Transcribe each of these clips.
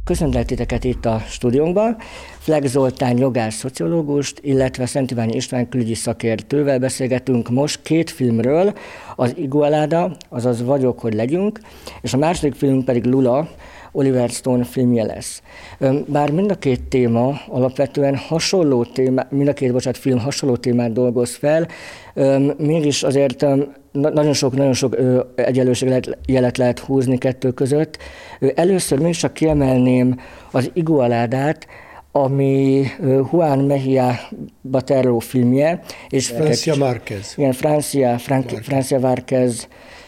Köszöntelek titeket itt a stúdiónkban. Fleck Zoltán jogász szociológust, illetve Szent Iványi István külügyi szakértővel beszélgetünk most két filmről, az Igualada, azaz Vagyok, hogy legyünk, és a második film pedig Lula, Oliver Stone filmje lesz. Bár mind a két téma alapvetően mind a két film hasonló témát dolgoz fel, mégis azért nagyon sok egyenlőségjelet lehet húzni kettő között. Először még csak kiemelném az Igualádát, ami Juan Mejía Bartero filmje. És Francia Márquez. Igen, Francia Márquez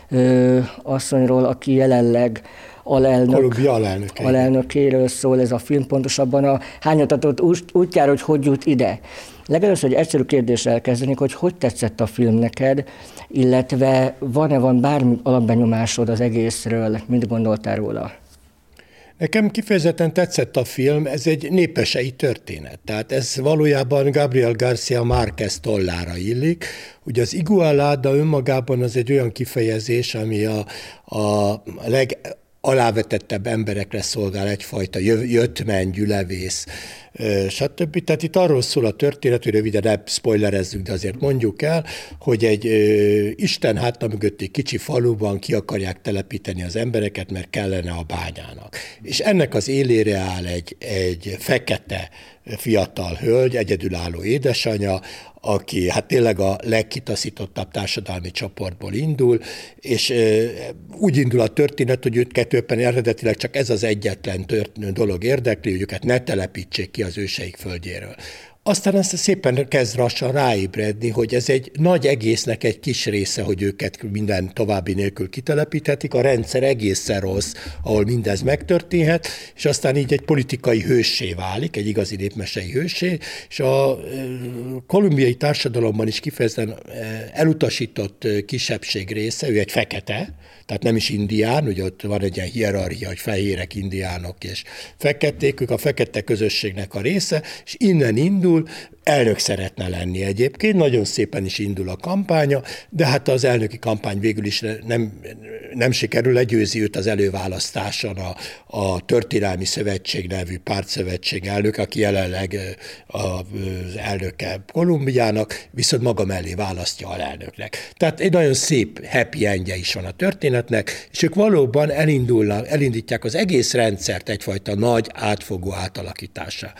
asszonyról, aki jelenleg Kolumbia alelnökéről szól ez a film, pontosabban a hányatatott útjára, hogy jut ide. Legelőször egy egyszerű kérdéssel kezdenék, hogy tetszett a film neked, illetve van bármi alapbenyomásod az egészről, mit gondoltál róla? Nekem kifejezetten tetszett a film, ez egy népesei történet. Tehát ez valójában Gabriel García Márquez tollára illik. Ugye az Igualada önmagában az egy olyan kifejezés, ami a alávetettebb emberekre szolgál, egyfajta jöttmen, gyülevész, stb. Tehát itt arról szól a történet, hogy röviden nem spoilerezzünk, de azért mondjuk el, hogy egy Isten háta mögötti kicsi faluban ki akarják telepíteni az embereket, mert kellene a bányának. És ennek az élére áll egy fekete fiatal hölgy, egyedülálló édesanyja, aki hát tényleg a legkitaszítottabb társadalmi csoportból indul, és úgy indul a történet, hogy őt kettőben eredetileg csak ez az egyetlen dolog érdekli, hogy őket ne telepítsék ki az őseik földjéről. Aztán ezt szépen kezd lassan ráébredni, hogy ez egy nagy egésznek egy kis része, hogy őket minden további nélkül kitelepíthetik, a rendszer egészen rossz, ahol mindez megtörténhet, és aztán így egy politikai hőssé válik, egy igazi népmesei hőssé, és a kolumbiai társadalomban is kifejezetten elutasított kisebbség része, ő egy fekete, tehát nem is indián, ugye ott van egy ilyen hierarchia, hogy fehérek, indiánok és feketék, ők a fekete közösségnek a része, és innen indul, elnök szeretne lenni egyébként, nagyon szépen is indul a kampánya, de hát az elnöki kampány végül is nem sikerül, legyőzi őt az előválasztáson a Történelmi Szövetség nevű pártszövetség elnök, aki jelenleg az elnöke Kolumbiának, viszont maga mellé választja alelnöknek. Tehát egy nagyon szép happy endje is van a történetnek, és ők valóban elindítják az egész rendszert egyfajta nagy átfogó átalakításra.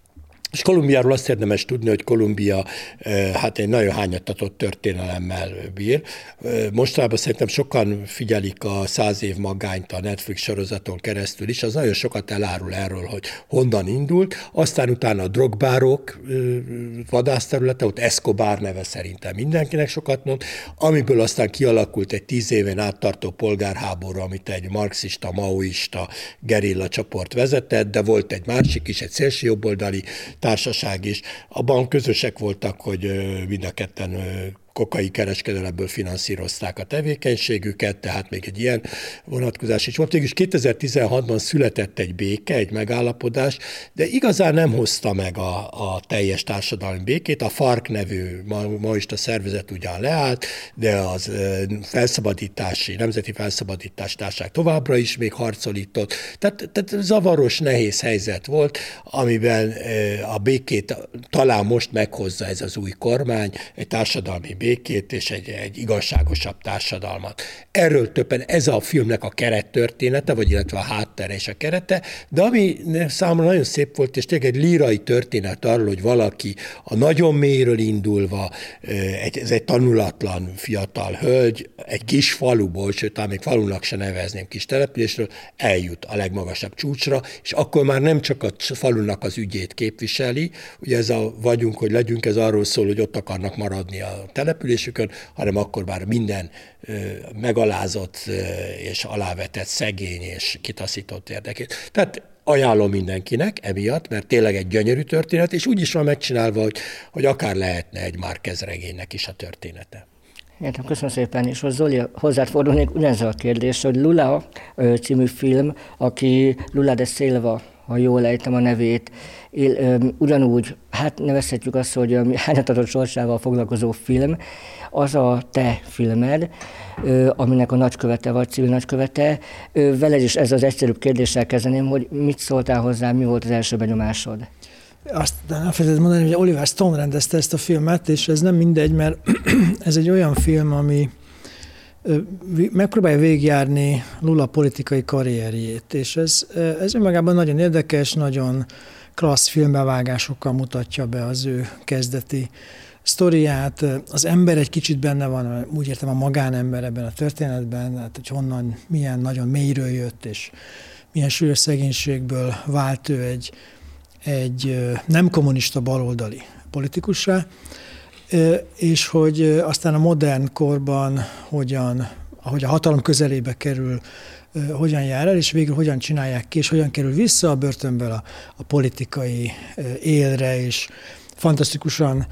És Kolumbiáról azt érdemes tudni, hogy Kolumbia hát egy nagyon hányattatott történelemmel bír. Mostanában szerintem sokan figyelik a 100 év magányt a Netflix sorozaton keresztül is, az nagyon sokat elárul erről, hogy honnan indult. Aztán utána a drogbárok vadászterülete, ott Escobar neve szerintem mindenkinek sokat mond, amiből aztán kialakult egy 10 éven áttartó polgárháború, amit egy marxista, maoista gerilla csoport vezetett, de volt egy másik is, egy szélsőjobboldali társaság is. Abban közösek voltak, hogy mind a ketten kokai kereskedelemből finanszírozták a tevékenységüket, tehát még egy ilyen vonatkozás is volt. Végülis 2016-ban született egy béke, egy megállapodás, de igazán nem hozta meg a teljes társadalmi békét. A FARC nevű maoista szervezet ugyan leállt, de az Nemzeti Felszabadítási Társaság továbbra is még harcolított. Tehát zavaros, nehéz helyzet volt, amiben a békét talán most meghozza ez az új kormány, egy társadalmi békét és egy igazságosabb társadalmat. Erről többen ez a filmnek a kerettörténete, vagy illetve a háttere és a kerete, de ami számomra nagyon szép volt, és tényleg egy lírai történet arról, hogy valaki a nagyon mélyről indulva, ez egy tanulatlan fiatal hölgy, egy kis faluból, sőt, talán még falunak se nevezném, kis településről, eljut a legmagasabb csúcsra, és akkor már nem csak a falunak az ügyét képviseli, ugye ez a vagyunk, hogy legyünk, ez arról szól, hogy ott akarnak maradni a településükön, hanem akkor már minden megalázott és alávetett, szegény és kitaszított érdekét. Tehát ajánlom mindenkinek emiatt, mert tényleg egy gyönyörű történet, és úgy is van megcsinálva, hogy akár lehetne egy Márquez regénynek is a története. Értem, köszönöm szépen, és Zoli, hozzád fordulnék ugyanezzel a kérdés, hogy Lula című film, aki Lula da Silva ha jól ejtem a nevét, ugyanúgy, hát nevezhetjük azt, hogy a hányatatott sorsával foglalkozó film, az a te filmed, aminek a nagykövete vagy, civil nagykövete. Veled is ez az egyszerűbb kérdéssel kezdeném, hogy mit szóltál hozzá, mi volt az első benyomásod? Azt elfelejtettem mondani, hogy Oliver Stone rendezte ezt a filmet, és ez nem mindegy, mert ez egy olyan film, ami megpróbálja végigjárni Lula politikai karrierjét, és ez önmagában nagyon érdekes, nagyon klassz filmbevágásokkal mutatja be az ő kezdeti sztoriát. Az ember egy kicsit benne van, úgy értem a magánember ebben a történetben, hát hogy honnan, milyen nagyon mélyről jött, és milyen súlyos szegénységből vált ő egy nem kommunista baloldali politikussá, és hogy aztán a modern korban ahogy a hatalom közelébe kerül, hogyan jár el, és végül hogyan csinálják ki, és hogyan kerül vissza a börtönből a politikai élre, és fantasztikusan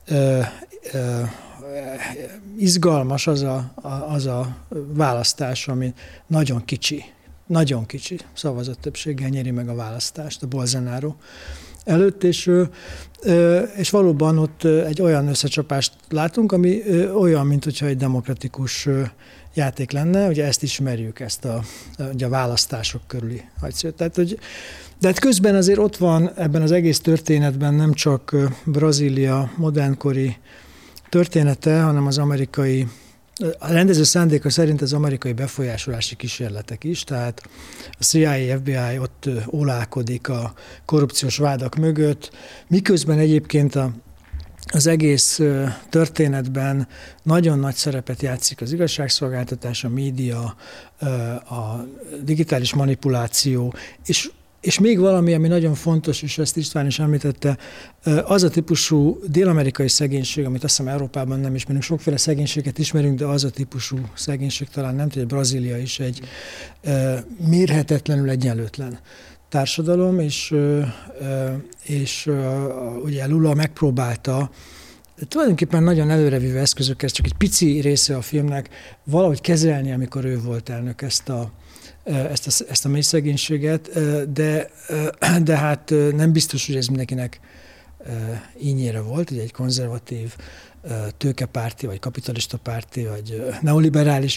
izgalmas az a választás, ami nagyon kicsi szavazattöbbséggel nyeri meg a választást a Bolsonaro előtt, és valóban ott egy olyan összecsapást látunk, ami olyan, mint hogyha egy demokratikus játék lenne, ugye ezt ismerjük, ugye a választások körüli hajszőt. De hát közben azért ott van ebben az egész történetben nem csak Brazília modernkori története, hanem a rendező szándéka szerint az amerikai befolyásolási kísérletek is, tehát a CIA, FBI ott ólálkodik a korrupciós vádak mögött, miközben egyébként az egész történetben nagyon nagy szerepet játszik az igazságszolgáltatás, a média, a digitális manipuláció, és még valami, ami nagyon fontos, és ezt István is említette, az a típusú dél-amerikai szegénység, amit azt hiszem Európában nem ismerünk, sokféle szegénységet ismerünk, de az a típusú szegénység talán nem, hogy Brazília is egy mérhetetlenül egyenlőtlen társadalom, és ugye Lula megpróbálta tulajdonképpen nagyon előrevívő eszközökkel, csak egy pici része a filmnek valahogy kezelni, amikor ő volt elnök ezt a mély szegénységet, de hát nem biztos, hogy ez mindenkinek ínyére volt, hogy egy konzervatív tőkepárti, vagy kapitalista párti, vagy neoliberális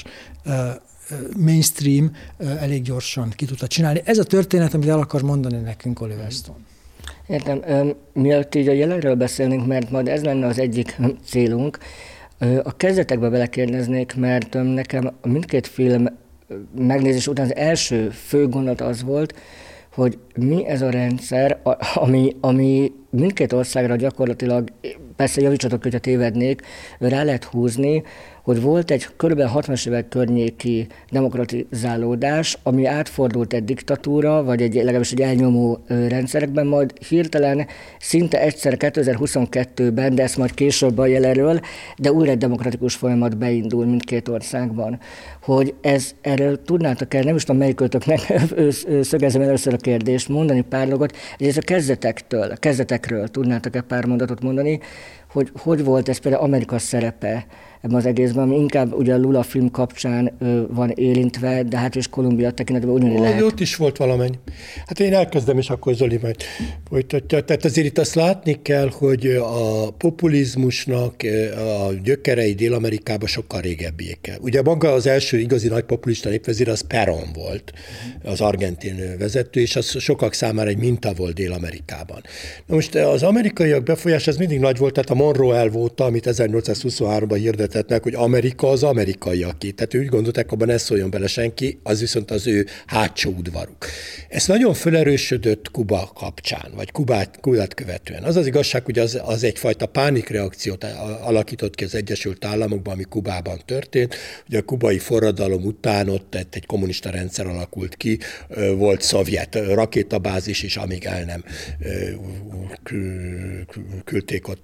mainstream elég gyorsan ki tudta csinálni. Ez a történet, amit el akar mondani nekünk Oliver Stone. Értem. Mielőtt így a jelenről beszélnénk, mert majd ez lenne az egyik célunk, a kezdetekbe belekérdeznék, mert nekem mindkét film megnézés után az első fő gondolat az volt, hogy mi ez a rendszer, ami mindkét országra gyakorlatilag, persze javítsatok, hogyha tévednék, rá lehet húzni, hogy volt egy kb. 60-as évek környéki demokratizálódás, ami átfordult egy diktatúra, vagy legalábbis egy elnyomó rendszerekben, majd hirtelen szinte egyszer 2022-ben, de ezt majd később a jelenről, de újra egy demokratikus folyamat beindul mindkét országban. Hogy erről tudnátok-e, nem is tudom melyikőtöknek szögezem először a kérdést, mondani pár dolgot, és ez a kezdetekről tudnátok-e pár mondatot mondani, hogy volt ez például Amerika szerepe ebben az egészben, ami inkább ugye a Lula film kapcsán van érintve, de hát és Kolumbia tekintetben ugyanúgy lehet. Ott is volt valamennyi. Hát én elkezdem, és akkor Zoli majd folytatja. Tehát azért itt azt látni kell, hogy a populizmusnak a gyökerei Dél-Amerikában sokkal régebbiek. Ugye maga az első igazi nagy populista népvezér az Perón volt, az argentin vezető, és az sokak számára egy minta volt Dél-Amerikában. Na most az amerikaiak befolyás az mindig nagy volt, tehát a Monroe elv óta, amit 1823-ban hirdetett meg, hogy Amerika az amerikaiaké. Tehát úgy gondolták, abban ne szóljon bele senki, az viszont az ő hátsó udvaruk. Ez nagyon felerősödött Kuba kapcsán, vagy Kubát követően. Az az igazság, hogy az egyfajta pánikreakciót alakított ki az Egyesült Államokban, ami Kubában történt. Ugye a kubai forradalom után ott egy kommunista rendszer alakult ki, volt szovjet rakétabázis is, amíg el nem küldték ott a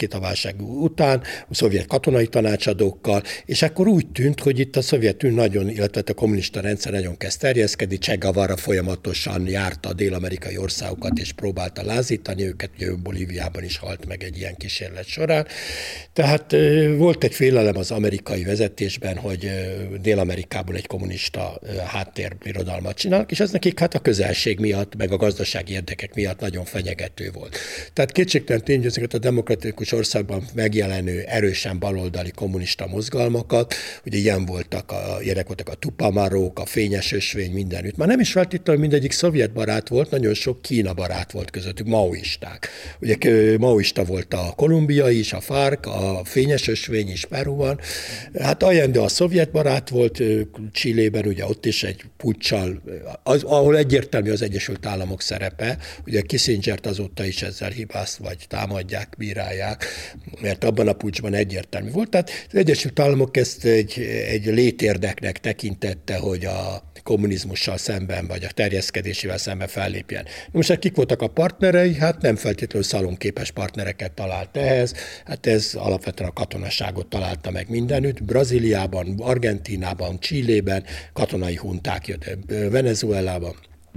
a válság után, a szovjet katonai tanácsadókkal, és akkor úgy tűnt, hogy itt a szovjet nagyon, illetve a kommunista rendszer nagyon kezd terjeszkedni, Che Guevara folyamatosan járta a dél-amerikai országokat, és próbálta lázítani őket, ugye Bolíviában is halt meg egy ilyen kísérlet során. Tehát volt egy félelem az amerikai vezetésben, hogy Dél-Amerikából egy kommunista háttérbirodalmat csinálnak, és ez nekik hát a közelség miatt, meg a gazdasági érdekek miatt nagyon fenyegető volt. Tehát kétségtelen tény, hogy ezeket a demokratikus országban megjelenő erősen baloldali kommunista mozgalmakat, ugye ilyenek voltak a Tupamarók, a Fényes Ösvény, mindenütt. Már nem is feltétlenül mindegyik szovjet barát volt, nagyon sok Kína barát volt közöttük, maoisták. Ugye maoista volt a kolumbiai is, a FARC, a Fényes Ösvény is Peruban. Hát Allende a szovjet barát volt Chilében, ugye ott is egy puccsal, ahol egyértelmű az Egyesült Államok szerepe, ugye Kissingert azóta is ezzel hibázt, vagy támadják, bírálják, mert abban a puccsban egyértelmű volt. Tehát az Egyesült Államok ezt egy létérdeknek tekintette, hogy a kommunizmussal szemben, vagy a terjeszkedésével szemben fellépjen. Most kik voltak a partnerei? Hát nem feltétlenül szalonképes partnereket talált ehhez, hát ez alapvetően a katonaságot találta meg mindenütt. Brazíliában, Argentínában, Chilében katonai hunták jöttek, Venezuelában,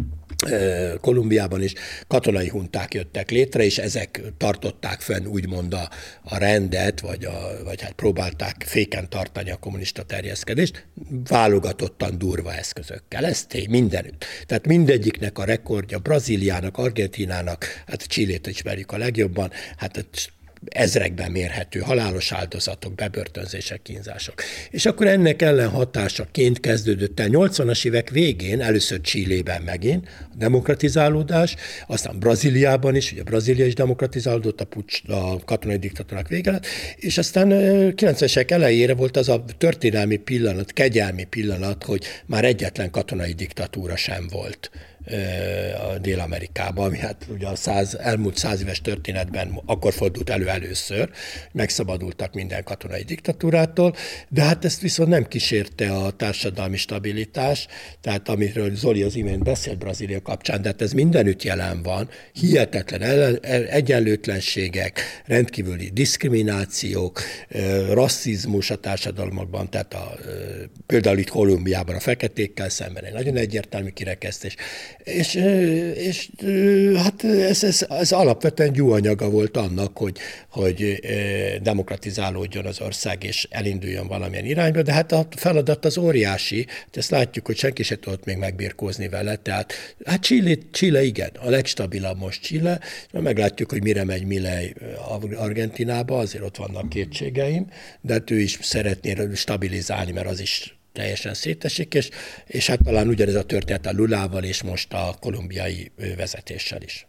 Kolumbiában is katonai hunták jöttek létre, és ezek tartották fenn úgymond a rendet, vagy hát próbálták féken tartani a kommunista terjeszkedést, válogatottan durva eszközökkel. Ez tény mindenütt. Tehát mindegyiknek a rekordja, Brazíliának, Argentínának, hát Chilét ismerjük a legjobban, hát ezrekben mérhető halálos áldozatok, bebörtönzések, kínzások. És akkor ennek ellenhatásaként kezdődött el 80-as évek végén, először Chilében megint a demokratizálódás, aztán Brazíliában is, ugye Brazília is demokratizálódott, a katonai diktatúrának vége lett, és aztán 90-esek elejére volt az a történelmi pillanat, kegyelmi pillanat, hogy már egyetlen katonai diktatúra sem volt a Dél-Amerikában, ami hát ugye elmúlt 100 éves történetben akkor fordult elő először, megszabadultak minden katonai diktatúrától, de hát ezt viszont nem kísérte a társadalmi stabilitás, tehát amiről Zoli az imént beszélt Brazília kapcsán, de hát ez mindenütt jelen van, hihetetlen egyenlőtlenségek, rendkívüli diszkriminációk, rasszizmus a társadalmakban, tehát például itt Kolumbiában a feketékkel szemben egy nagyon egyértelmű kirekesztés, és hát ez alapvetően gyúanyaga volt annak, hogy demokratizálódjon az ország, és elinduljon valamilyen irányba, de hát a feladat az óriási, ezt látjuk, hogy senki se tudott még megbirkózni vele, tehát hát Chile igen, a legstabilabb most Chile, meglátjuk, hogy mire megy Milei Argentinába, azért ott vannak kétségeim, de hát ő is szeretné stabilizálni, mert az is teljesen szétesik, és hát talán ugyanez a történet a Lulával és most a kolumbiai vezetéssel is.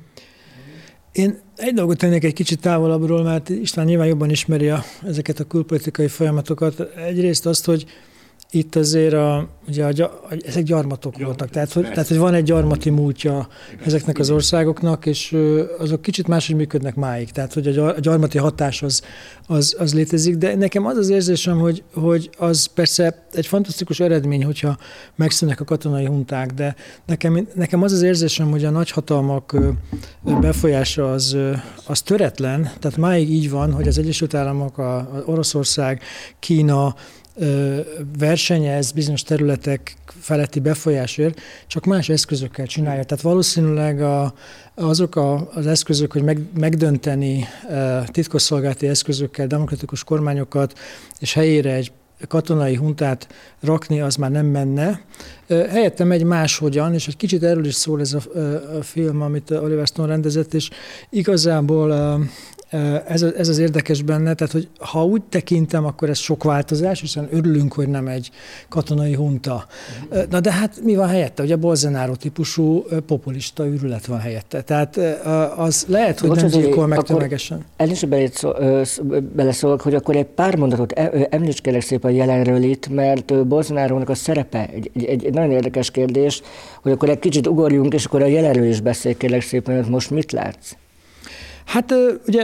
Én egy dolgot tennék egy kicsit távolabbról, mert István nyilván jobban ismeri ezeket a külpolitikai folyamatokat. Egyrészt azt, hogy itt azért ezek gyarmatok voltak, tehát hogy van egy gyarmati múltja ezeknek az országoknak, és azok kicsit máshogy működnek máig, tehát hogy a gyarmati hatás az létezik, de nekem az érzésem, hogy az persze egy fantasztikus eredmény, hogyha megszűnnek a katonai hunták, de nekem az érzésem, hogy a nagyhatalmak befolyása az töretlen, tehát máig így van, hogy az Egyesült Államok, a Oroszország, Kína versenyez bizonyos területek feletti befolyásért, csak más eszközökkel csinálja. Tehát valószínűleg azok az eszközök, hogy megdönteni titkosszolgálati eszközökkel demokratikus kormányokat, és helyére egy katonai huntát rakni, az már nem menne. Helyette megy máshogyan, és egy kicsit erről is szól ez a film, amit Oliver Stone rendezett, és igazából ez az érdekes benne, tehát hogy ha úgy tekintem, akkor ez sok változás, hiszen örülünk, hogy nem egy katonai hunta. Na de hát mi van helyette? Ugye Bolsonaro típusú populista őrület van helyette. Tehát az lehet, hogy nem gyilkol meg tömegesen. El is beleszólok, hogy akkor egy pár mondatot említs kérlek szépen jelenről itt, mert Bolsonarónak a szerepe egy nagyon érdekes kérdés, hogy akkor egy kicsit ugorjunk, és akkor a jelenről is beszélj kérlek szépen, hogy most mit látsz? Hát ugye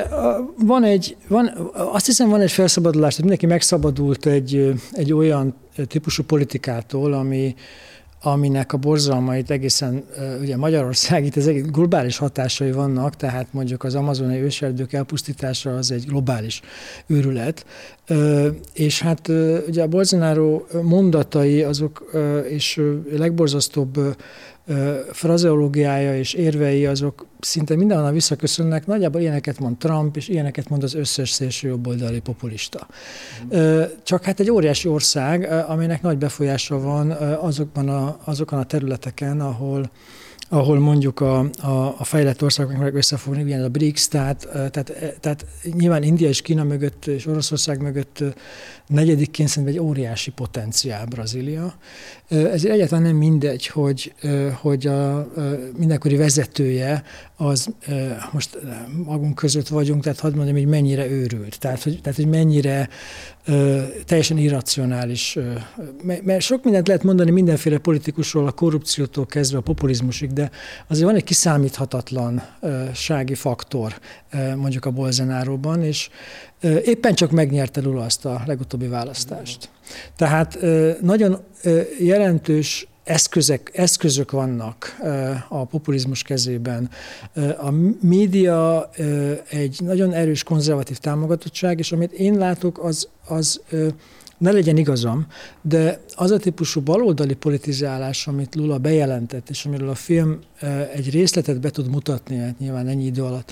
azt hiszem van egy felszabadulás, tehát mindenki megszabadult egy olyan típusú politikától, aminek a borzalmait egészen, ugye Magyarország itt az egész globális hatásai vannak, tehát mondjuk az amazoni őserdők elpusztítása az egy globális őrület, és hát ugye a Bolsonaro mondatai azok, és legborzasztóbb frazeológiája és érvei azok szinte mindenhonnan visszaköszönnek, nagyjából ilyeneket mond Trump, és ilyeneket mond az összes szélső jobboldali populista. Csak hát egy óriási ország, aminek nagy befolyása van azokon a területeken, ahol mondjuk a fejlett országok meg összefognak, ilyen a BRICS, tehát nyilván India és Kína mögött és Oroszország mögött negyedikként szerintem egy óriási potenciál Brazília. Ezért egyáltalán nem mindegy, hogy a mindenkori vezetője az, most magunk között vagyunk, tehát hadd mondjam, hogy mennyire őrült, tehát hogy mennyire teljesen irracionális. Mert sok mindent lehet mondani mindenféle politikusról, a korrupciótól kezdve a populizmusig, de azért van egy kiszámíthatatlansági faktor mondjuk a Bolsonaróban, és éppen csak megnyerte Lula azt a legutóbbi választást. Tehát nagyon jelentős eszközök vannak a populizmus kezében. A média egy nagyon erős konzervatív támogatottság, és amit én látok, az ne legyen igazam, de az a típusú baloldali politizálás, amit Lula bejelentett, és amiről a film egy részletet be tud mutatni, hát nyilván ennyi idő alatt,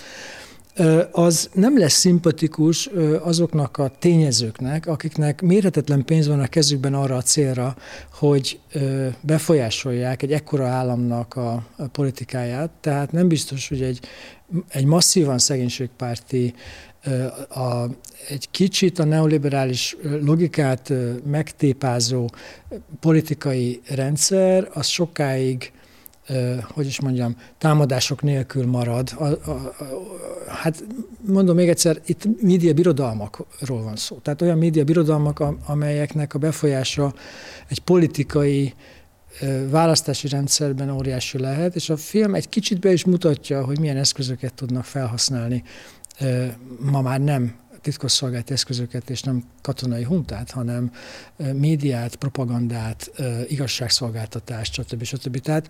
az nem lesz szimpatikus azoknak a tényezőknek, akiknek mérhetetlen pénz van a kezükben arra a célra, hogy befolyásolják egy ekkora államnak a politikáját. Tehát nem biztos, hogy egy masszívan szegénységpárti, egy kicsit a neoliberális logikát megtépázó politikai rendszer, az sokáig, hogy is mondjam, támadások nélkül marad. Hát mondom még egyszer, itt médiabirodalmakról van szó. Tehát olyan médiabirodalmak, amelyeknek a befolyása egy politikai választási rendszerben óriási lehet, és a film egy kicsit be is mutatja, hogy milyen eszközöket tudnak felhasználni. Ma már nem titkosszolgálati eszközöket és nem katonai huntát, hanem médiát, propagandát, igazságszolgáltatást, stb. Tehát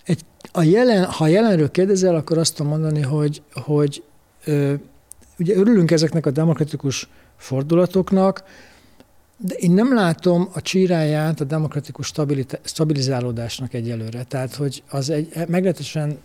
ha jelenről kérdezel, akkor azt tudom mondani, hogy ugye örülünk ezeknek a demokratikus fordulatoknak, de én nem látom a csíráját a demokratikus stabilizálódásnak egyelőre. Tehát, hogy az egy meglehetősen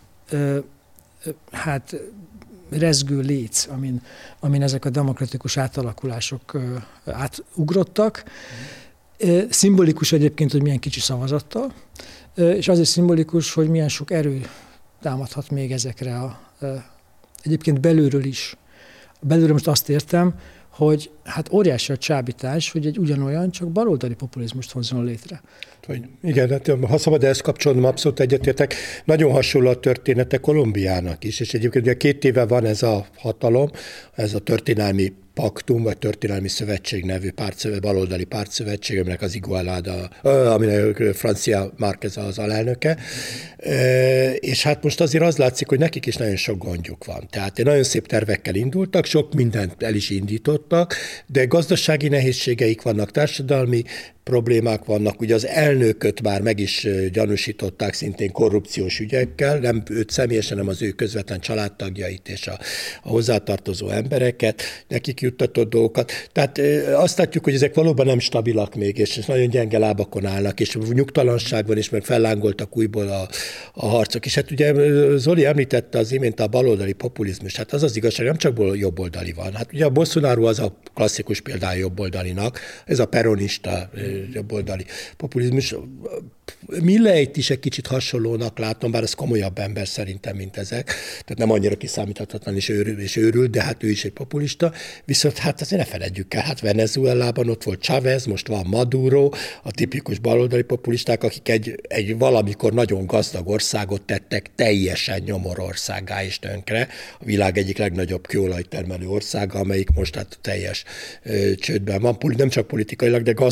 rezgő léc, amin ezek a demokratikus átalakulások átugrottak. Szimbolikus egyébként, hogy milyen kicsi szavazattal, és azért szimbolikus, hogy milyen sok erő támadhat még ezekre egyébként belülről is. Belülről most azt értem, hogy hát óriási a csábítás, hogy egy ugyanolyan, csak baloldali populizmust hozzon létre. Igen, hát, ha szabad ezt kapcsolnom, abszolút egyetértek. Nagyon hasonló a története Kolumbiának is, és egyébként ugye 2 éve van ez a hatalom, ez a történelmi paktum, vagy történelmi szövetség nevű baloldali pártszövetség, aminek az Igualada, aminek Francia Márquez az alelnöke. És hát most azért az látszik, hogy nekik is nagyon sok gondjuk van. Tehát nagyon szép tervekkel indultak, sok mindent el is indítottak, de gazdasági nehézségeik vannak, társadalmi problémák vannak. Ugye az elnököt már meg is gyanúsították szintén korrupciós ügyekkel, nem őt személyesen, hanem az ő közvetlen családtagjait és a hozzátartozó embereket, nekik juttatott dolgokat. Tehát azt látjuk, hogy ezek valóban nem stabilak még, és nagyon gyenge lábakon állnak, és nyugtalanság van, és meg fellángoltak újból a harcok. És hát ugye Zoli említette az imént a baloldali populizmus, hát az igazság, nem csak jobboldali van. Hát ugye a Bolsonaro az a klasszikus példája jobboldalinak, ez a peronista jobboldali populizmus. Milleit is egy kicsit hasonlónak látom, bár ez komolyabb ember szerintem, mint ezek. Tehát nem annyira kiszámíthatatlan és őrült, de hát ő is egy populista. Viszont hát azért ne feledjük el, hát Venezuelában ott volt Chávez, most van Maduro, a tipikus baloldali populisták, akik egy valamikor nagyon gazdag országot tettek teljesen nyomorországgá és tönkre. A világ egyik legnagyobb kőolajtermelő országa, amelyik most hát teljes csődben van, nem csak politikailag, de gazdaságilag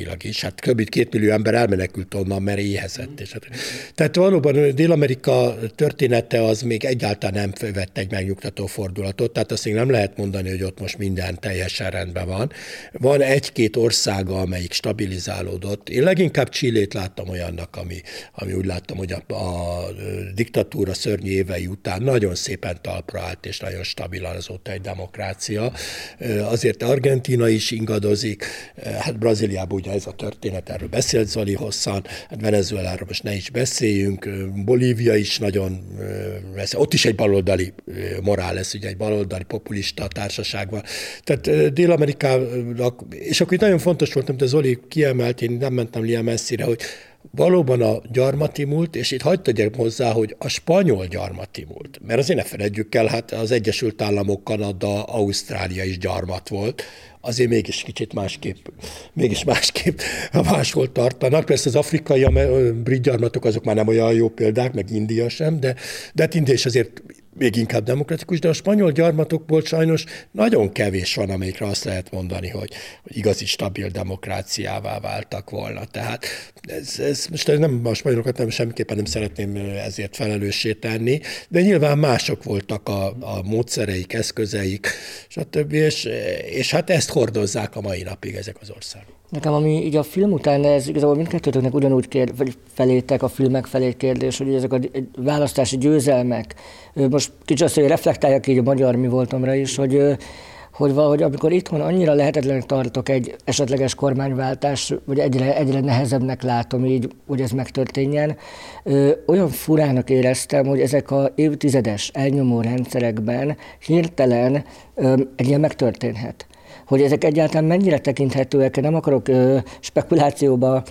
gazdaságilag is. Hát kb. 2 millió ember elmenekült onnan, mert éhezett. Tehát valóban Dél-Amerika története az még egyáltalán nem vett egy megnyugtató fordulatot, tehát azt még nem lehet mondani, hogy ott most minden teljesen rendben van. Van egy-két országa, amelyik stabilizálódott. Én leginkább Chilét láttam olyannak, ami úgy láttam, hogy a diktatúra szörnyű évei után nagyon szépen talpra állt, és nagyon stabilan azóta egy demokrácia. Azért Argentína is ingadozik, hát Brazíliában ugye ez a történet, erről beszélt Zoli hosszan, hát Venezueláról most ne is beszéljünk, Bolívia is nagyon, ott is egy baloldali morál lesz, ugye egy baloldali populista társaságban. Tehát Dél-Amerikának, és akkor itt nagyon fontos volt, amit a Zoli kiemelt, én nem mentem ilyen messzire, hogy valóban a gyarmati múlt, és itt hagyd tegyek hozzá, hogy a spanyol gyarmati múlt, mert azért ne feledjük el, hát az Egyesült Államok, Kanada, Ausztrália is gyarmat volt, azért mégis kicsit másképp máshol tartanak. Persze az afrikai, brit gyarmatok azok már nem olyan jó példák, meg India sem, de hát India is azért még inkább demokratikus, de a spanyol gyarmatokból sajnos nagyon kevés van, amelyikre azt lehet mondani, hogy igazi stabil demokráciává váltak volna. Tehát ez most nem a spanyolokat semmiképpen nem szeretném ezért felelőssé tenni, de nyilván mások voltak a módszereik, eszközeik, stb. És hát ezt hordozzák a mai napig ezek az országok. Nekem, ami így a film után, ez igazából mindkettőtöknek ugyanúgy felétek a filmek felé kérdés, hogy ezek a választási győzelmek, most kicsit azt, hogy reflektáljak így a magyar mi voltomra is, hogy valahogy amikor itthon annyira lehetetlenek tartok egy esetleges kormányváltás, vagy egyre nehezebbnek látom így, hogy ez megtörténjen, olyan furának éreztem, hogy ezek a évtizedes elnyomó rendszerekben hirtelen egy ilyen megtörténhet. Hogy ezek egyáltalán mennyire tekinthetőek, nem akarok spekulációba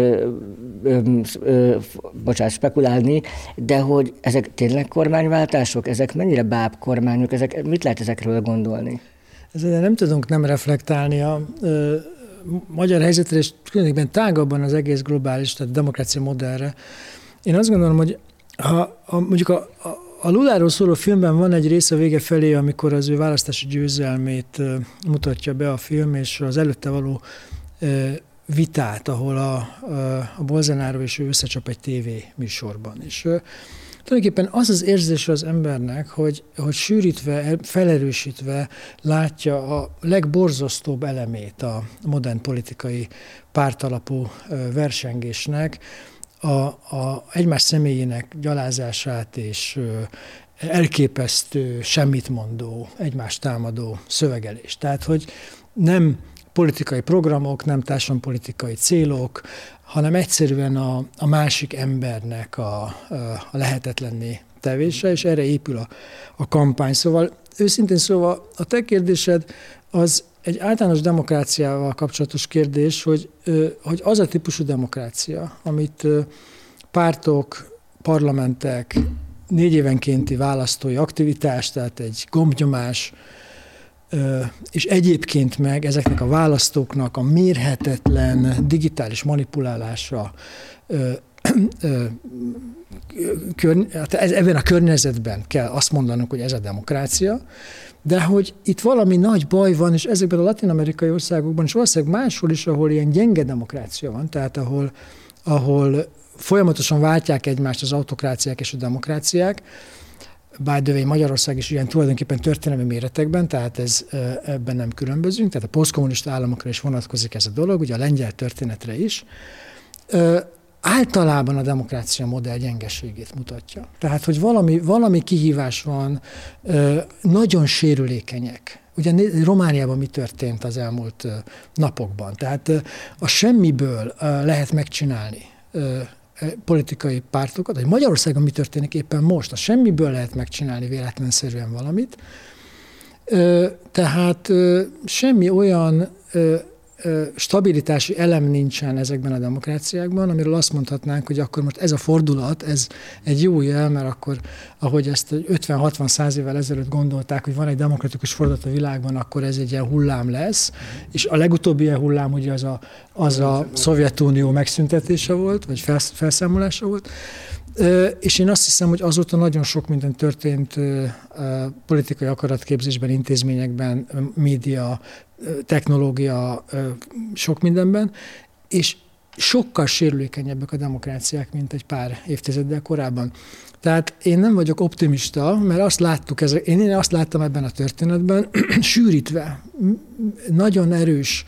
spekulálni, de hogy ezek tényleg kormánywáltások, ezek mennyire bábkormányok, mit lehet ezekről gondolni? Ezzel nem tudunk nem reflektálni a magyar helyzetre, és különösen tágabban az egész globális, tehát demokrácia modellre. Én azt gondolom, hogy mondjuk a Luláról szóló filmben van egy rész a vége felé, amikor az ő választási győzelmét mutatja be a film, és az előtte való vitát, ahol a Bolsonaro és ő összecsap egy tévéműsorban. És tulajdonképpen az az érzése az embernek, hogy sűrítve, felerősítve látja a legborzasztóbb elemét a modern politikai pártalapú versengésnek, a egymás személyének gyalázását és elképesztő, semmitmondó, egymást támadó szövegelést. Tehát, hogy nem politikai programok, nem társadalompolitikai célok, hanem egyszerűen a másik embernek a lehetetlenné tevése, és erre épül a kampány. Szóval őszintén szóval a te kérdésed az egy általános demokráciával kapcsolatos kérdés, hogy az a típusú demokrácia, amit pártok, parlamentek, 4 évenkénti választói aktivitás, tehát egy gombnyomás, és egyébként meg ezeknek a választóknak a mérhetetlen digitális manipulálása ebben a környezetben kell azt mondanunk, hogy ez a demokrácia, de hogy itt valami nagy baj van, és ezekben a latin-amerikai országokban, és valószínűleg máshol is, ahol ilyen gyenge demokrácia van, tehát ahol folyamatosan váltják egymást az autokráciák és a demokráciák, by the way, Magyarország is ilyen tulajdonképpen történelmi méretekben, tehát ebben nem különbözünk, tehát a posztkommunista államokra is vonatkozik ez a dolog, ugye a lengyel történetre is. Általában a demokrácia modell gyengeségét mutatja. Tehát, hogy valami kihívás van, nagyon sérülékenyek. Ugye Romániában mi történt az elmúlt napokban? Tehát a semmiből lehet megcsinálni politikai pártokat, hogy Magyarországon mi történik éppen most, a semmiből lehet megcsinálni véletlenszerűen valamit. Tehát semmi olyan stabilitási elem nincsen ezekben a demokráciákban, amiről azt mondhatnánk, hogy akkor most ez a fordulat, ez egy jó jel, mert akkor, ahogy ezt 50-60-100 évvel ezelőtt gondolták, hogy van egy demokratikus fordulat a világban, akkor ez egy ilyen hullám lesz, és a legutóbbi ilyen hullám ugye az a Szovjetunió megszüntetése volt, vagy felszámolása volt, és én azt hiszem, hogy azóta nagyon sok minden történt politikai akaratképzésben, intézményekben, média, technológia, sok mindenben, és sokkal sérülékenyebbek a demokráciák, mint egy pár évtizeddel korábban. Tehát én nem vagyok optimista, mert én azt láttam ebben a történetben, sűrítve, nagyon erős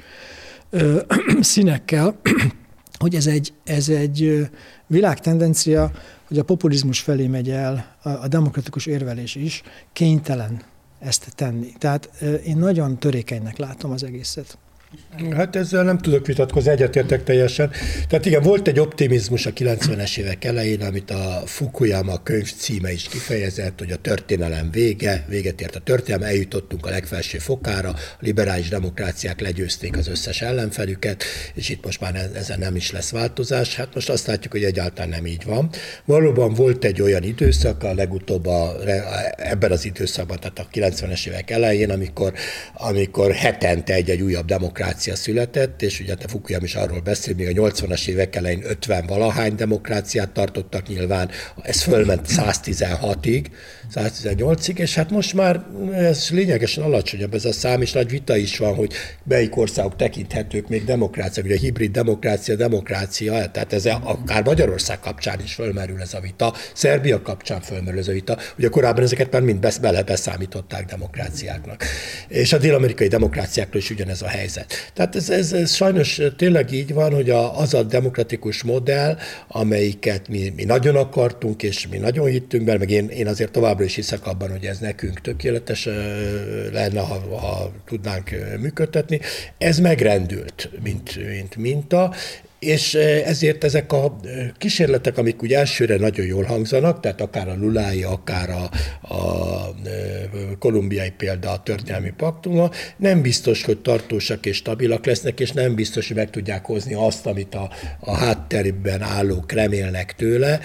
színekkel, hogy ez egy világtendencia, hogy a populizmus felé megy el, a demokratikus érvelés is kénytelen ezt tenni. Tehát én nagyon törékenynek látom az egészet. Hát ezzel nem tudok vitatkozni, egyetértek teljesen. Tehát igen, volt egy optimizmus a 90-es évek elején, amit a Fukuyama könyv címe is kifejezett, hogy a történelem véget ért a történelem, eljutottunk a legfelső fokára, a liberális demokráciák legyőzték az összes ellenfelüket, és itt most már ezen nem is lesz változás. Hát most azt látjuk, hogy egyáltalán nem így van. Valóban volt egy olyan időszak, a legutóbb ebben az időszakban, tehát a 90-es évek elején, amikor hetente egy újabb demokrácia született, és ugye a Fukuyama is arról beszél, még a 80-as évek elején 50-valahány demokráciát tartottak nyilván, ez fölment 116-ig, 118-ig, és hát most már ez lényegesen alacsonyabb ez a szám, és nagy vita is van, hogy melyik országok tekinthetők még demokrácia, ugye a hibrid demokrácia, tehát ez akár Magyarország kapcsán is fölmerül ez a vita, Szerbia kapcsán fölmerül ez a vita, ugye korábban ezeket már mind beszámították demokráciáknak. És a dél-amerikai demokráciákról is ugyanez a helyzet. Tehát ez sajnos tényleg így van, hogy az a demokratikus modell, amelyiket mi nagyon akartunk, és mi nagyon hittünk benne, meg én azért továbbra is hiszek abban, hogy ez nekünk tökéletes lenne, ha tudnánk működtetni. Ez megrendült, mint minta, és ezért ezek a kísérletek, amik úgy elsőre nagyon jól hangzanak, tehát akár a Lulái, akár a kolumbiai példa a történelmi paktuma, nem biztos, hogy tartósak és stabilak lesznek, és nem biztos, hogy meg tudják hozni azt, amit a háttérben állók remélnek tőle,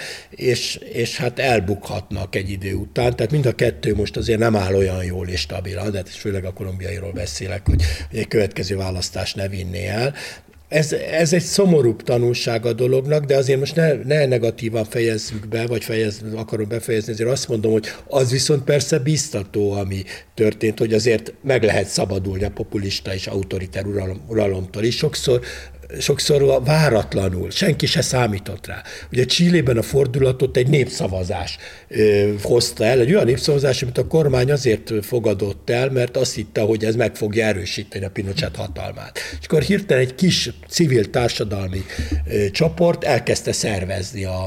és hát elbukhatnak egy idő után. Tehát mind a kettő most azért nem áll olyan jól és stabilan, de főleg a kolumbiairól beszélek, hogy egy következő választás ne vinné el. Ez egy szomorúbb tanulság a dolognak, de azért most ne negatívan fejezzük be, vagy akarom befejezni, azért azt mondom, hogy az viszont persze biztató, ami történt, hogy azért meg lehet szabadulni a populista és autoriter uralomtól is. Sokszor váratlanul, senki se számított rá. Ugye Chilében a fordulatot egy népszavazás hozta el, egy olyan népszavazás, amit a kormány azért fogadott el, mert azt hitte, hogy ez meg fogja erősíteni a Pinochet hatalmát. És akkor hirtelen egy kis civil társadalmi csoport elkezdte szervezni a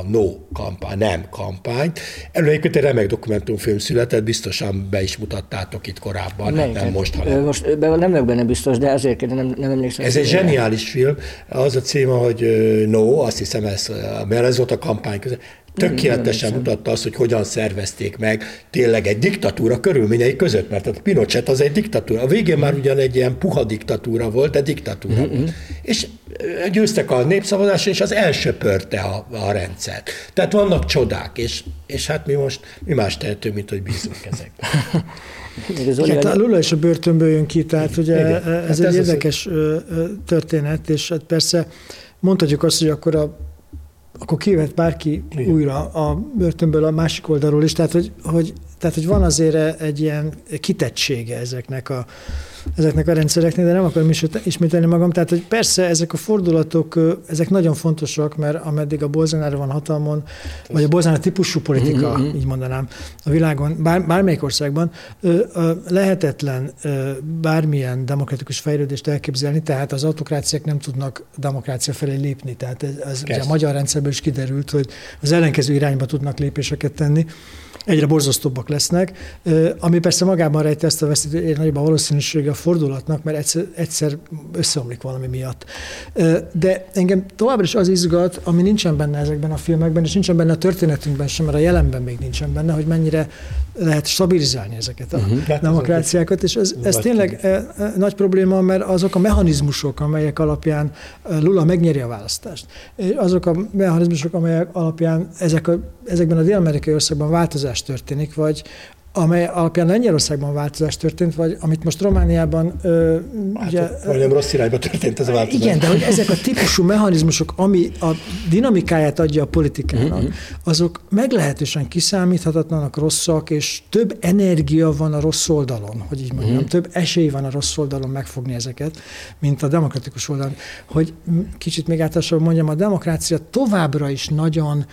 nem kampányt. Erről egyébként egy remek dokumentumfilm született, biztosan be is mutattátok itt korábban, nem most, hanem. Most nem vagyok benne biztos, de azért nem emlékszem. Ez egy zseniális film. Az a címe, hogy No, azt hiszem, mert ez volt a kampány között. Tökéletesen mutatta azt, hogy hogyan szervezték meg tényleg egy diktatúra körülményei között, mert a Pinochet az egy diktatúra. A végén már ugyan egy ilyen puha diktatúra volt, de diktatúra. És győztek a népszavazáson, és az elsöpörte a rendszert. Tehát vannak csodák, és hát mi más tehetünk, mint hogy bízunk ezekben. Hát a Lula is a börtönből jön ki, tehát ugye ez egy érdekes történet, és hát persze mondhatjuk azt, hogy akkor kijöhet bárki újra a börtönből a másik oldalról is, tehát hogy van azért egy ilyen kitettsége ezeknek a rendszereknek, de nem akarom ismételni magam. Tehát, hogy persze ezek a fordulatok, ezek nagyon fontosak, mert ameddig a Bolsonaro van hatalmon, vagy a Bolsonaro típusú politika, így mondanám, a világon, bármelyik országban, lehetetlen bármilyen demokratikus fejlődést elképzelni, tehát az autokráciák nem tudnak demokrácia felé lépni. Tehát ez ugye a magyar rendszerből is kiderült, hogy az ellenkező irányba tudnak lépéseket tenni, egyre borzasztóbbak lesznek, ami persze magában rejti ezt a veszélyt, nagyobb a valószínűsége a fordulatnak, mert egyszer összeomlik valami miatt. De engem továbbra is az izgat, ami nincsen benne ezekben a filmekben, és nincsen benne a történetünkben sem, mert a jelenben még nincsen benne, hogy mennyire lehet stabilizálni ezeket a demokráciákat, és ez tényleg nagy probléma, mert azok a mechanizmusok, amelyek alapján Lula megnyeri a választást, azok a mechanizmusok, amelyek alapján ezekben a dél-amerikai országban változás történik, vagy amely alapján Lengyelországban változás történt, vagy amit most Romániában... Vagy rossz irányba történt ez a változás. Igen, de hogy ezek a típusú mechanizmusok, ami a dinamikáját adja a politikának, azok meglehetősen kiszámíthatatlanak, rosszak, és több energia van a rossz oldalon, hogy így mondjam, több esély van a rossz oldalon megfogni ezeket, mint a demokratikus oldalon. Hogy kicsit még általában mondjam, a demokrácia továbbra is nagyon,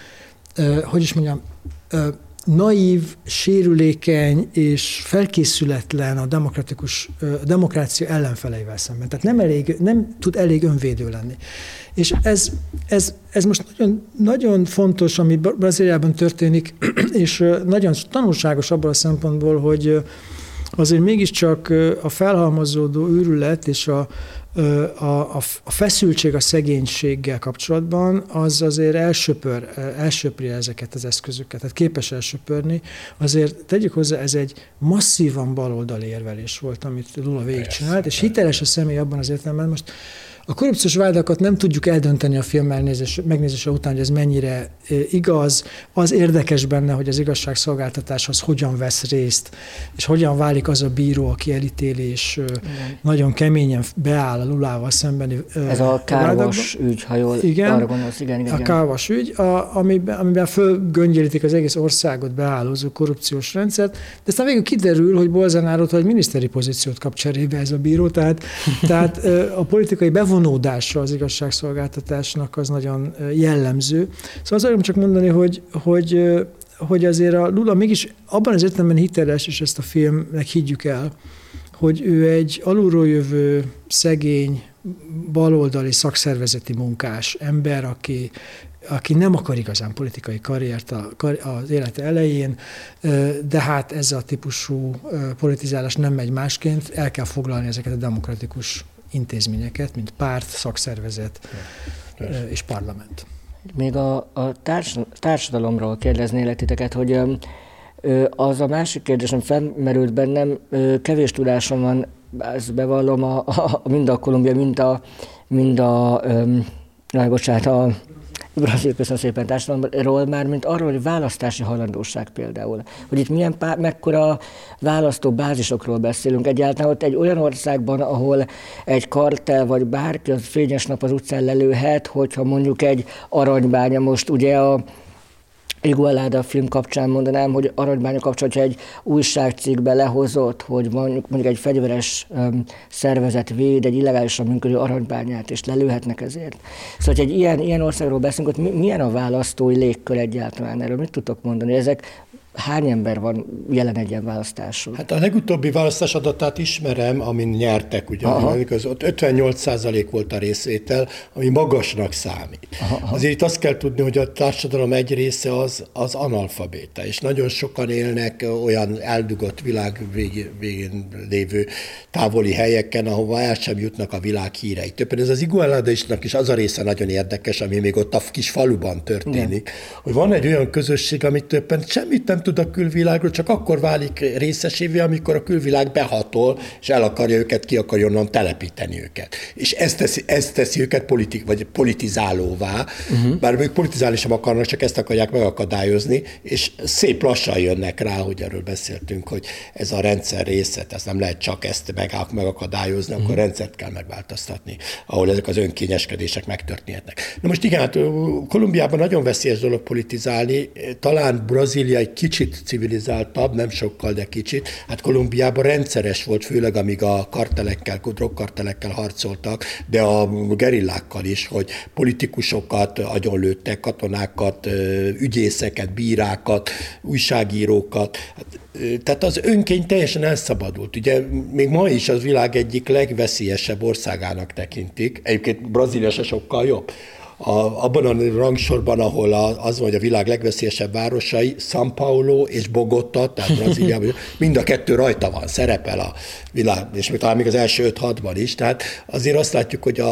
naív, sérülékeny és felkészületlen a demokrácia ellenfeleivel szemben. Tehát nem tud elég önvédő lenni. És ez most nagyon, nagyon fontos, ami Brazíliában történik, és nagyon tanulságos abban a szempontból, hogy azért mégiscsak a felhalmozódó őrület és a feszültség a szegénységgel kapcsolatban az azért elsöpri ezeket az eszközöket, tehát képes elsöpörni. Azért tegyük hozzá, ez egy masszívan baloldali érvelés volt, amit Lula végigcsinált, és hiteles a személy abban az értelemben. Most a korrupciós vádakat nem tudjuk eldönteni a film megnézése után, hogy ez mennyire igaz. Az érdekes benne, hogy az igazságszolgáltatáshoz hogyan vesz részt, és hogyan válik az a bíró, aki elítéli, és nagyon keményen beáll a Lulával szembeni ez a Kárvas ügy, ha jól arra gondolsz. Igen. A Kárvas ügy, amiben fölgöngyölítik az egész országot beállózó korrupciós rendszert, de aztán végül kiderül, hogy Bolsonaro-tól egy miniszteri pozíciót kap cserébe ez a bíró, tehát a politikai bevonódása az igazságszolgáltatásnak az nagyon jellemző. Szóval azt akarom csak mondani, hogy azért a Lula mégis abban az értelemben hiteles, és ezt a filmnek higgyük el, hogy ő egy alulról jövő, szegény, baloldali szakszervezeti munkás ember, aki nem akar igazán politikai karriert az élete elején, de hát ez a típusú politizálás nem megy másként, el kell foglalni ezeket a demokratikus intézményeket, mint párt, szakszervezet és parlament. Még a társadalomról kérdeznélek titeket, hogy az a másik kérdés, ami felmerült bennem, kevés tudásom van, ezt bevallom, mind a Kolumbia, mind a Brazil, köszönöm szépen, társadalomról már, mint arról, hogy választási hajlandóság például. Hogy itt mekkora választóbázisokról beszélünk egyáltalán, ott egy olyan országban, ahol egy kartel vagy bárki az fényes nap az utcán lelőhet, hogyha mondjuk egy aranybánya, most ugye a Igualada film kapcsán mondanám, hogy Aranybánya kapcsán, hogyha egy újságcikkbe lehozott, hogy mondjuk egy fegyveres szervezet véd egy illegálisan működő aranybányát, és lelőhetnek ezért. Szóval, hogy egy ilyen országról beszélünk, ott milyen a választói légkör egyáltalán? Erről mit tudtok mondani? Ezek hány ember van jelen egy ilyen választáson? Hát a legutóbbi választás adatát ismerem, amin nyertek, ugye, az ott 58% volt a részvétel, ami magasnak számít. Azért itt azt kell tudni, hogy a társadalom egy része az analfabéta, és nagyon sokan élnek olyan eldugott világ végén lévő távoli helyeken, ahova el sem jutnak a világ hírei. Többen ez az Igualada-nak is az a része nagyon érdekes, ami még ott a kis faluban történik, hogy van egy olyan közösség, amit többen semmit nem tud a külvilágról, csak akkor válik részesévé, amikor a külvilág behatol, és el akarja őket, ki akarja onnan telepíteni őket. És ezt teszi őket politizálóvá, bár ők politizálni sem akarnak, csak ezt akarják megakadályozni, és szép lassan jönnek rá, hogy erről beszéltünk, hogy ez a rendszer része, ez nem lehet csak ezt megakadályozni, akkor rendszert kell megváltoztatni, ahol ezek az önkényeskedések megtörténhetnek. Na most igen, hát Kolumbiában nagyon veszélyes dolog politizálni, talán Brazília egy kicsit civilizáltabb, nem sokkal, de kicsit. Hát Kolumbiában rendszeres volt, főleg amíg a drogkartelekkel harcoltak, de a gerillákkal is, hogy politikusokat agyonlőttek, katonákat, ügyészeket, bírákat, újságírókat. Tehát az önkény teljesen elszabadult. Ugye még ma is az világ egyik legveszélyesebb országának tekintik. Egyébként Brazília se sokkal jobb. Abban a rangsorban, ahol az van, hogy a világ legveszélyesebb városai, São Paulo és Bogota, tehát Brazíliában, mind a kettő rajta van, szerepel a világ, és még talán még az első 5-6-ban is. Tehát azért azt látjuk, hogy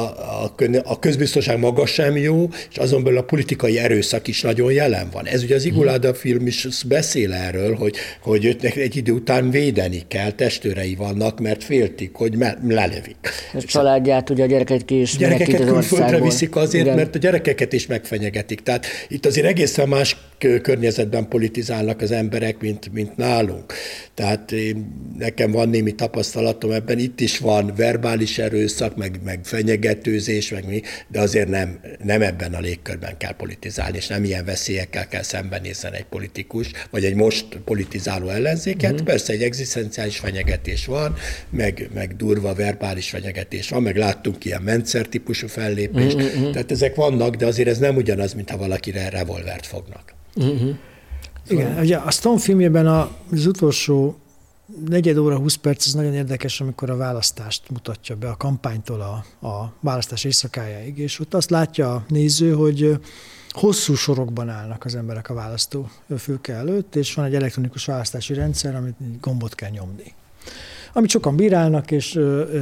a közbiztonság maga sem jó, és azon belül a politikai erőszak is nagyon jelen van. Ez ugye az Igualada film is beszél erről, hogy őt egy idő után védeni kell, testőrei vannak, mert féltik, hogy lelövik. A családját, ugye a gyereket is gyerekeket külföldre viszik azért, igen, mert a gyerekeket is megfenyegetik. Tehát itt azért egészen más környezetben politizálnak az emberek, mint nálunk. Tehát nekem van némi tapasztalatom ebben, itt is van verbális erőszak, meg fenyegetőzés, de azért nem ebben a légkörben kell politizálni, és nem ilyen veszélyekkel kell szembenézni egy politikus, vagy egy most politizáló ellenzéket. Persze egy egzisztenciális fenyegetés van, meg durva verbális fenyegetés van, meg láttunk ilyen Mentszer típusú fellépést, tehát ezek vannak, de azért ez nem ugyanaz, mint ha valakire revolvert fognak. Igen, ugye a Stone filmjében az utolsó 4 óra 20 perc, ez nagyon érdekes, amikor a választást mutatja be a kampánytól a választás éjszakájáig, és ott azt látja a néző, hogy hosszú sorokban állnak az emberek a választófülke előtt, és van egy elektronikus választási rendszer, amit gombot kell nyomni. Amit sokan bírálnak, és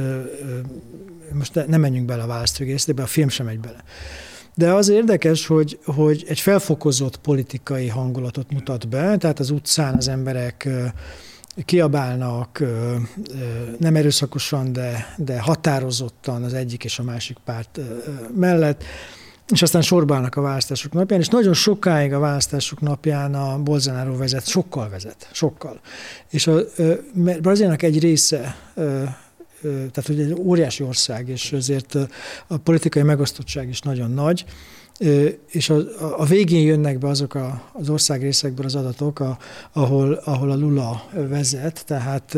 most nem menjünk bele a választói részletekbe, a film sem megy bele. De az érdekes, hogy egy felfokozott politikai hangulatot mutat be, tehát az utcán az emberek kiabálnak, nem erőszakosan, de határozottan az egyik és a másik párt mellett, és aztán sorba állnak a választások napján, és nagyon sokáig a választások napján a Bolsonaro sokkal. És Brazíliának egy része, tehát hogy egy óriási ország, és ezért a politikai megosztottság is nagyon nagy, és a végén jönnek be azok az országrészekből az adatok, ahol a Lula vezet, tehát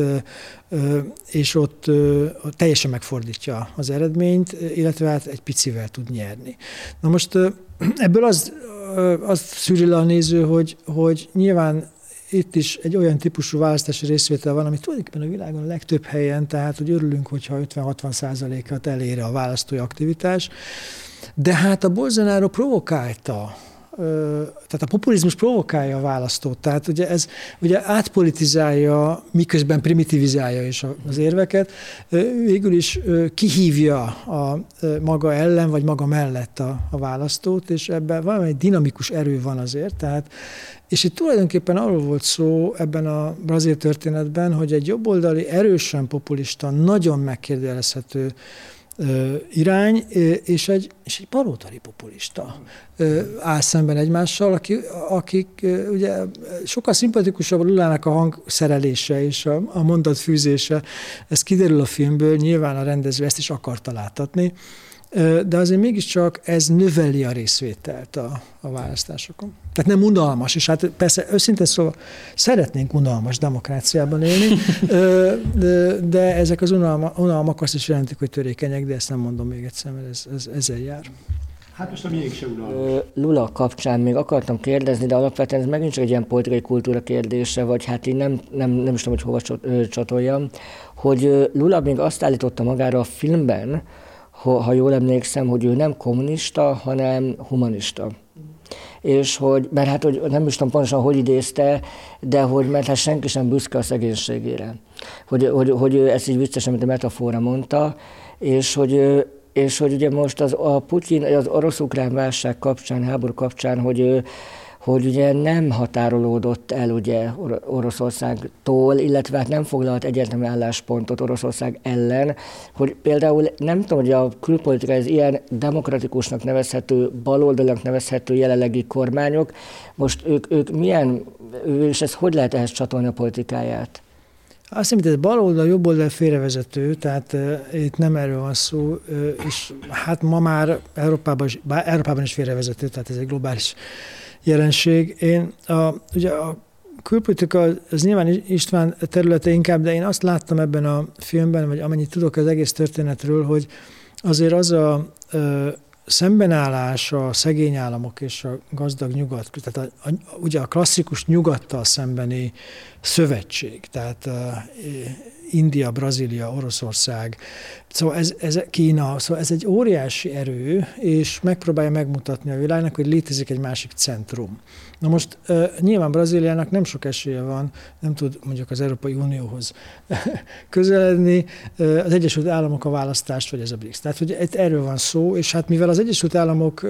és ott teljesen megfordítja az eredményt, illetve hát egy picivel tud nyerni. Na most ebből azt szűri le a néző, hogy nyilván itt is egy olyan típusú választási részvétel van, ami tulajdonképpen a világon a legtöbb helyen, tehát hogy örülünk, hogyha 50-60%-at elér a választói aktivitás, de hát a Bolsonaro provokálta, tehát a populizmus provokálja a választót, tehát ugye ez ugye átpolitizálja, miközben primitivizálja is az érveket, végül is kihívja a maga ellen, vagy maga mellett a választót, és ebben valami dinamikus erő van azért, tehát és itt tulajdonképpen arról volt szó ebben a brazil történetben, hogy egy jobboldali, erősen populista, nagyon megkérdőjelezhető irány, és egy baloldali populista áll szemben egymással, akik ugye sokkal szimpatikusabb a Lulának a hangszerelése és a mondatfűzése. Ez kiderül a filmből, nyilván a rendező ezt is akarta láttatni, de azért mégiscsak ez növeli a részvételt a választásokon. Tehát nem unalmas, és hát persze őszintén szóval szeretnénk unalmas demokráciában élni, de ezek az unalmak azt is jelentik, hogy törékenyek, de ezt nem mondom még egyszer, mert ez ezzel jár. Hát most a miénk se unalmas. Lula kapcsán még akartam kérdezni, de alapvetően ez megint csak egy ilyen politikai kultúra kérdése, vagy hát én nem is tudom, hogy hova csatoljam, hogy Lula még azt állította magára a filmben, ha jól emlékszem, hogy ő nem kommunista, hanem humanista. És hogy, mert hát hogy nem is tudom pontosan, hogy idézte, de hogy mert hát senki sem büszke a szegénységére. Hogy ezt így viccesen, mint a metafora mondta, és hogy ugye most a Putyin, az orosz-ukrán válság kapcsán, háború kapcsán, hogy ugye nem határolódott el ugye Oroszországtól, illetve hát nem foglalt egyértelmű álláspontot Oroszország ellen, hogy például nem tudom, hogy a külpolitika ez ilyen demokratikusnak nevezhető, baloldalnak nevezhető jelenlegi kormányok, most ők milyen, és ez hogy lehet ehhez csatolni a politikáját? Azt hiszem, hogy ez baloldal, jobboldal félrevezető, tehát itt nem erről van szó, és hát ma már Európában is félrevezető, tehát ez egy globális jelenség. Ugye a külpolitika az nyilván István területe inkább, de én azt láttam ebben a filmben, vagy amennyit tudok az egész történetről, hogy azért az a szembenállás a szegény államok és a gazdag nyugat, tehát ugye a klasszikus nyugattal szembeni szövetség, tehát India, Brazília, Oroszország, szóval ez Kína, szóval ez egy óriási erő, és megpróbálja megmutatni a világnak, hogy létezik egy másik centrum. Na most nyilván Brazíliának nem sok esélye van, nem tud mondjuk az Európai Unióhoz közeledni, az Egyesült Államok a választást, vagy ez a BRICS. Tehát hogy erről van szó, és hát mivel az Egyesült Államok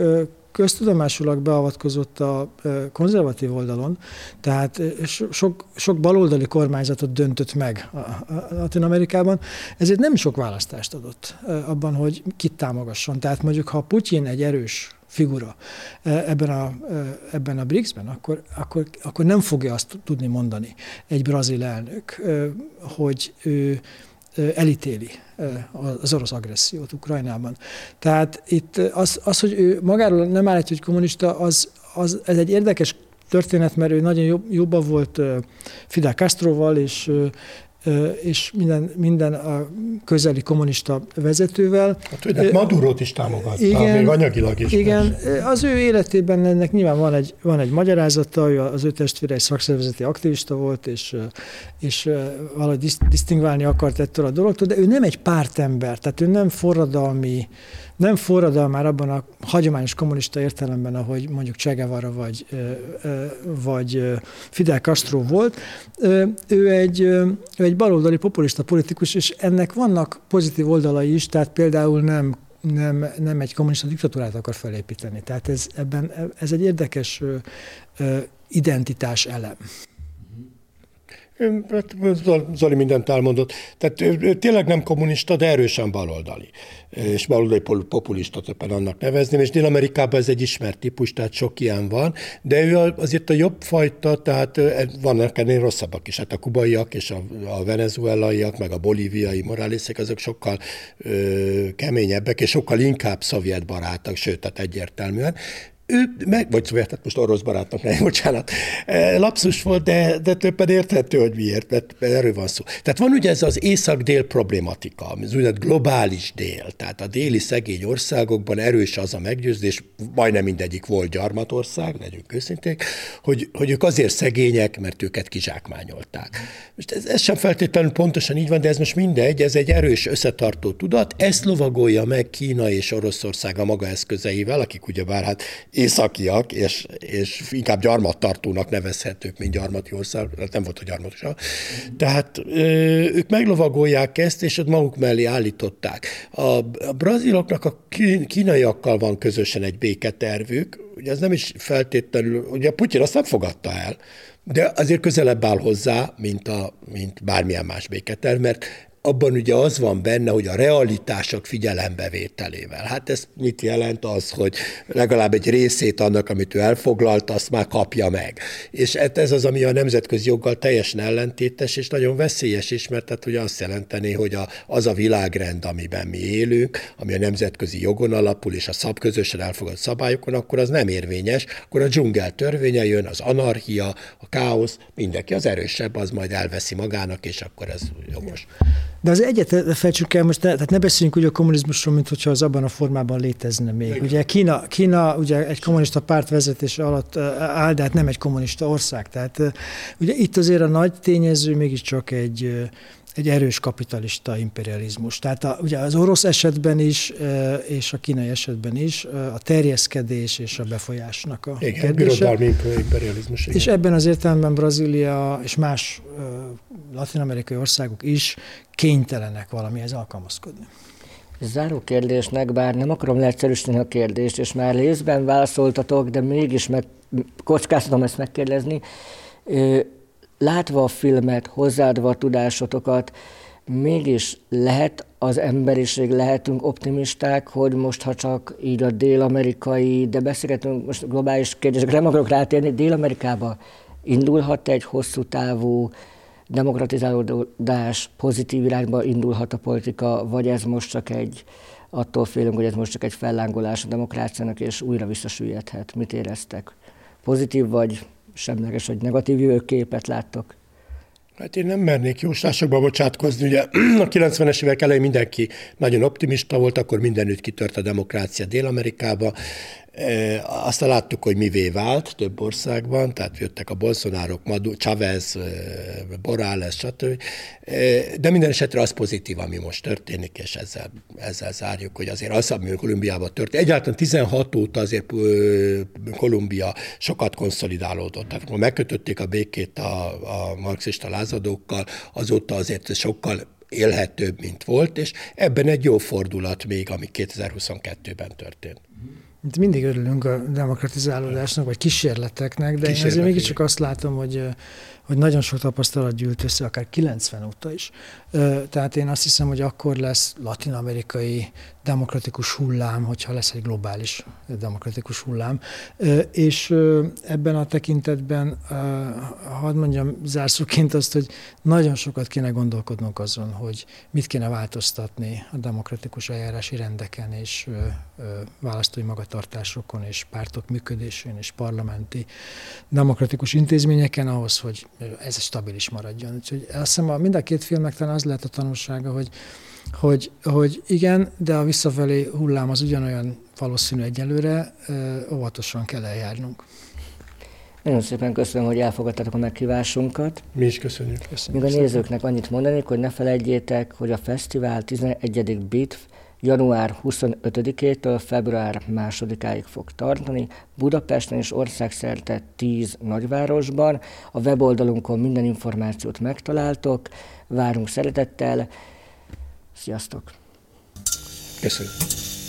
köztudomásulag beavatkozott a konzervatív oldalon, tehát sok baloldali kormányzatot döntött meg Latin Amerikában, ezért nem sok választást adott abban, hogy kit támogasson. Tehát mondjuk, ha Putyin egy erős figura ebben a BRICS-ben, akkor nem fogja azt tudni mondani egy brazil elnök, hogy ő elítéli az orosz agressziót Ukrajnában. Tehát itt az, hogy ő magáról nem állítja, hogy kommunista, ez egy érdekes történet, mert ő nagyon jobban volt Fidel Castroval, és minden a közeli kommunista vezetővel. Hát Madurot is támogatta, igen, még anyagilag is. Igen, az ő életében ennek nyilván van egy magyarázata, az ő testvére egy szakszervezeti aktivista volt, és valahogy disztingválni akart ettől a dologtól, de ő nem egy pártember, tehát ő nem forradalmár abban a hagyományos kommunista értelemben, ahogy mondjuk Che Guevara vagy Fidel Castro volt. Ő egy baloldali populista politikus, és ennek vannak pozitív oldalai is, tehát például nem egy kommunista diktatúrát akar felépíteni. Tehát ez egy érdekes identitás elem. Zoli mindent elmondott. Tehát ő tényleg nem kommunista, de erősen baloldali. És baloldali populista többen annak nevezném, és Dél-Amerikában ez egy ismert típus, tehát sok ilyen van, de ő azért a jobb fajta, tehát vannak ennél rosszabbak is. Hát a kubaiak és a venezuelaiak, meg a bolíviai moráliszek, azok sokkal keményebbek, és sokkal inkább szovjet barátok, sőt, tehát egyértelműen. Vagy szovjet, most orosz barátnak, nem, bocsánat, lapszus volt, de többen érthető, hogy miért, mert erről van szó. Tehát van ugye ez az észak-dél problématika, az úgynevezett globális dél, tehát a déli szegény országokban erős az a meggyőződés, majdnem mindegyik volt gyarmatország, legyünk őszinték, hogy ők azért szegények, mert őket kizsákmányolták. Most ez sem feltétlenül pontosan így van, de ez most mindegy, ez egy erős összetartó tudat, ezt lovagolja meg Kína és Oroszország a maga eszközeivel, akik ugyebár hát északiak, és inkább gyarmattartónak nevezhetők, mint gyarmati ország, nem volt a gyarmatosabb. Tehát ők meglovagolják ezt, és ott maguk mellé állították. A braziloknak a kínaiakkal van közösen egy béketervük, ugye ez nem is feltétlenül, ugye Putyin azt nem fogadta el, de azért közelebb áll hozzá, mint bármilyen más béketerv, mert abban ugye az van benne, hogy a realitások figyelembevételével. Hát ez mit jelent az, hogy legalább egy részét annak, amit ő elfoglalt, azt már kapja meg. És ez az, ami a nemzetközi joggal teljesen ellentétes, és nagyon veszélyes is, mert tehát ugye azt jelenteni, hogy az a világrend, amiben mi élünk, ami a nemzetközi jogon alapul, és a közösen elfogadott szabályokon, akkor az nem érvényes, akkor a dzsungel törvénye jön, az anarchia, a káosz, mindenki az erősebb, az majd elveszi magának, és akkor ez jogos. De az egyet fejtsük el most, tehát ne beszéljünk ugye a kommunizmusról, mint hogyha az abban a formában létezne még. Ugye Kína ugye egy kommunista párt vezetése alatt áll, de hát nem egy kommunista ország. Tehát ugye itt azért a nagy tényező mégiscsak egy erős kapitalista imperializmus. Tehát ugye az orosz esetben is, és a kínai esetben is a terjeszkedés és a befolyásnak a kérdése. Birodalmi imperializmus. És ebben az értelemben Brazília és más latin-amerikai országok is kénytelenek valamihez alkalmazkodni. Záró kérdésnek, bár nem akarom leegyszerűsíteni a kérdést, és már részben válaszoltatok, de mégis kockáztatom ezt megkérdezni. Látva a filmet, hozzáadva a tudásotokat, mégis lehetünk optimisták, hogy most, ha csak így a dél-amerikai, de beszélgetünk most globális kérdésekre, nem akarok rátérni, Dél-Amerikába indulhat egy hosszú távú demokratizálódás, pozitív irányba indulhat a politika, vagy ez most csak attól félünk, hogy ez most csak egy fellángolás a demokráciának, és újra visszasüllyedhet. Mit éreztek? Pozitív vagy semleges, vagy negatív jövőképet láttok? Hát én nem mernék jóslásokba bocsátkozni. Ugye a 90-es évek elején mindenki nagyon optimista volt, akkor mindenütt kitört a demokrácia Dél-Amerikába. Aztán láttuk, hogy mivé vált több országban, tehát jöttek a Bolsonárok, Chávez, Morales, stb. De minden esetre az pozitív, ami most történik, és ezzel zárjuk, hogy azért az, ami Kolumbiában történt. Egyáltalán 16 óta azért Kolumbia sokat konszolidálódott. Tehát amikor megkötötték a békét a marxista lázadókkal, azóta azért sokkal élhetőbb, mint volt, és ebben egy jó fordulat még, ami 2022-ben történt. mindig örülünk a demokratizálódásnak, vagy kísérleteknek, de én azért mégiscsak azt látom, hogy nagyon sok tapasztalat gyűlt össze, akár 90 óta is. Tehát én azt hiszem, hogy akkor lesz latin-amerikai demokratikus hullám, hogyha lesz egy globális demokratikus hullám. És ebben a tekintetben hadd mondjam zárszóként azt, hogy nagyon sokat kéne gondolkodnunk azon, hogy mit kéne változtatni a demokratikus eljárási rendeken és választói magatartásokon és pártok működésén és parlamenti demokratikus intézményeken ahhoz, hogy ez stabilis maradjon. Úgyhogy azt hiszem, mind a két filmnek talán az lehet a tanulsága, hogy igen, de a visszafelé hullám az ugyanolyan valószínű egyelőre, óvatosan kell eljárnunk. Nagyon szépen köszönöm, hogy elfogadtatok a meghívásunkat. Mi is köszönjük. Még a nézőknek annyit mondanék, hogy ne felejtjétek, hogy a fesztivál 11. BITF január 25-től február 2-áig fog tartani, Budapesten és országszerte 10 nagyvárosban. A weboldalunkon minden információt megtaláltok, várunk szeretettel. Sziasztok! Köszönöm.